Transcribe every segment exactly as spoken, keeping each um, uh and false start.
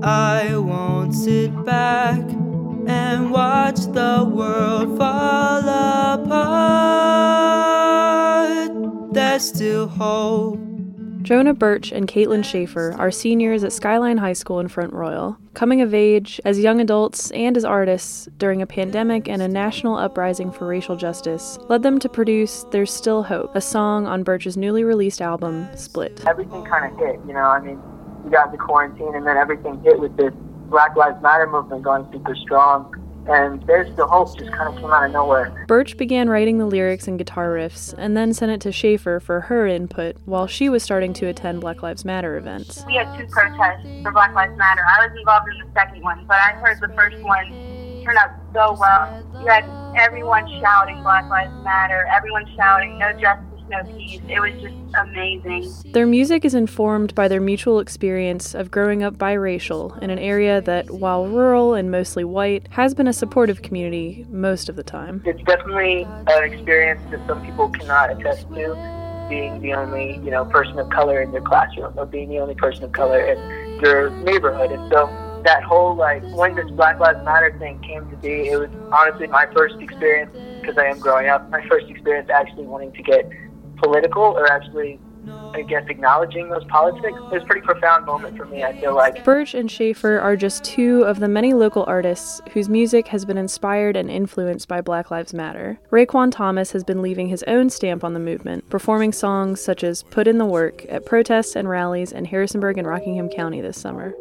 I won't sit back and watch the world fall apart. There's still hope. Jonah Birch and Caitlin Schaefer are seniors at Skyline High School in Front Royal, coming of age as young adults and as artists during a pandemic and a national uprising for racial justice led them to produce There's Still Hope, a song on Birch's newly released album, Split. Everything kind of hit, you know, I mean, we got the quarantine and then everything hit with this Black Lives Matter movement going super strong. And There's Still Hope just kind of came out of nowhere. Birch began writing the lyrics and guitar riffs, and then sent it to Schaefer for her input while she was starting to attend Black Lives Matter events. We had two protests for Black Lives Matter. I was involved in the second one, but I heard the first one turned out so well. You had everyone shouting Black Lives Matter, everyone shouting no justice, no peace. It was just amazing. Their music is informed by their mutual experience of growing up biracial in an area that, while rural and mostly white, has been a supportive community most of the time. It's definitely an experience that some people cannot attest to, being the only, you know, person of color in your classroom or being the only person of color in your neighborhood. And so that whole, like, when this Black Lives Matter thing came to be, it was honestly my first experience, because I am growing up, my first experience actually wanting to get political or actually, I guess, acknowledging those politics. It was a pretty profound moment for me, I feel like. Birch and Schaefer are just two of the many local artists whose music has been inspired and influenced by Black Lives Matter. Raekwon Thomas has been leaving his own stamp on the movement, performing songs such as Put in the Work at protests and rallies in Harrisonburg and Rockingham County this summer.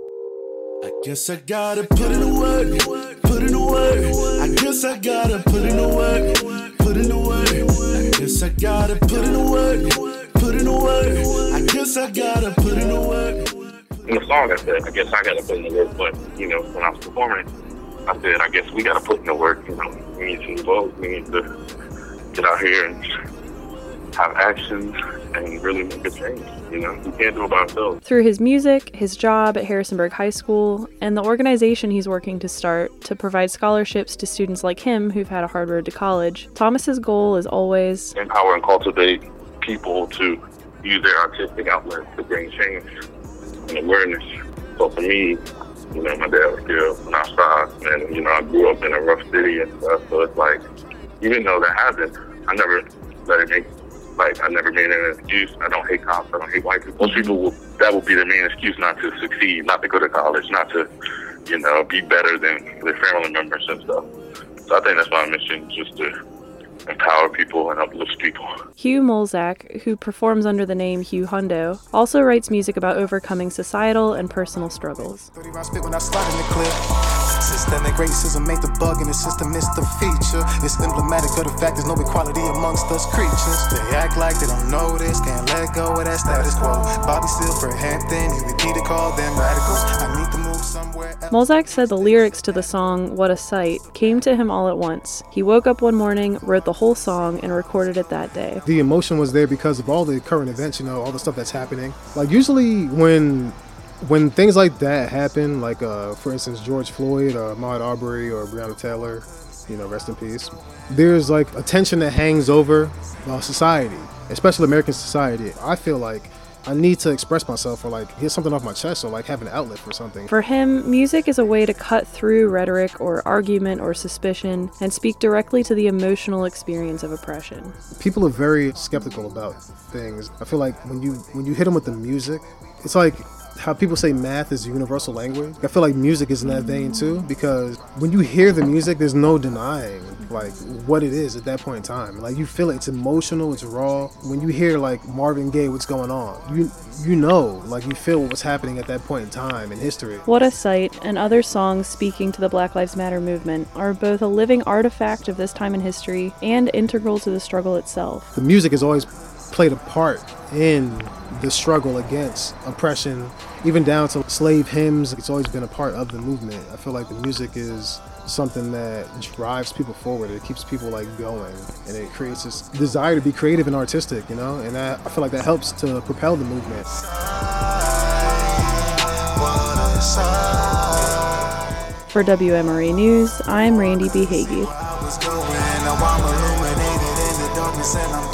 I guess I gotta put in the work, put in the work. I guess I gotta put in the work, put in the work. I guess I gotta put in the work, put in the work. I guess I gotta put in the work. In the song I said, I guess I gotta put in the work, but, you know, when I was performing, I said, I guess we gotta put in the work, you know. We need to vote, we need to get out here and have actions and really make a change, you know. We can't do it by ourselves. Through his music, his job at Harrisonburg High School, and the organization he's working to start to provide scholarships to students like him who've had a hard road to college, Thomas's goal is always empower and cultivate people to use their artistic outlets to bring change and awareness. So for me, you know, my dad was killed when I was five, and, you know, I grew up in a rough city and stuff, so it's like, even though that happened, I never let it make Like, I never made an excuse. I don't hate cops. I don't hate white people. Most people, will, that will be their main excuse not to succeed, not to go to college, not to, you know, be better than their family members and stuff. So I think that's my mission, just to empower people and uplift people. Hugh Molzak, who performs under the name Hugh Hundo, also writes music about overcoming societal and personal struggles. Systemic racism ain't the bug in the system, it's the feature. It's emblematic of the fact there's no equality amongst us creatures. They act like they don't know this, can't let go of that status quo. Bobby Seale for Hampton, you need to call them radicals. I need to move somewhere else. Molzak said the lyrics to the song What a Sight came to him all at once. He woke up one morning, wrote the whole song, and recorded it that day. The emotion was there because of all the current events, you know, all the stuff that's happening. Like, usually when When things like that happen, like, uh, for instance, George Floyd or Ahmaud Arbery or Breonna Taylor, you know, rest in peace, there's, like, a tension that hangs over uh, society, especially American society. I feel like I need to express myself or, like, get something off my chest or, like, have an outlet for something. For him, music is a way to cut through rhetoric or argument or suspicion and speak directly to the emotional experience of oppression. People are very skeptical about things. I feel like when you when you hit them with the music, it's like how people say math is a universal language. I feel like music is in that vein too, because when you hear the music, there's no denying like what it is at that point in time. Like, you feel it, it's emotional, it's raw. When you hear like Marvin Gaye, what's going on, you you know, like you feel what's happening at that point in time in history. What a Sight and other songs speaking to the Black Lives Matter movement are both a living artifact of this time in history and integral to the struggle itself. The music has always played a part in the struggle against oppression, even down to slave hymns. It's always been a part of the movement. I feel like the music is something that drives people forward. It keeps people like going, and it creates this desire to be creative and artistic, you know, and that, I feel like that helps to propel the movement. For W M R E News, I'm Randy B. Hagee.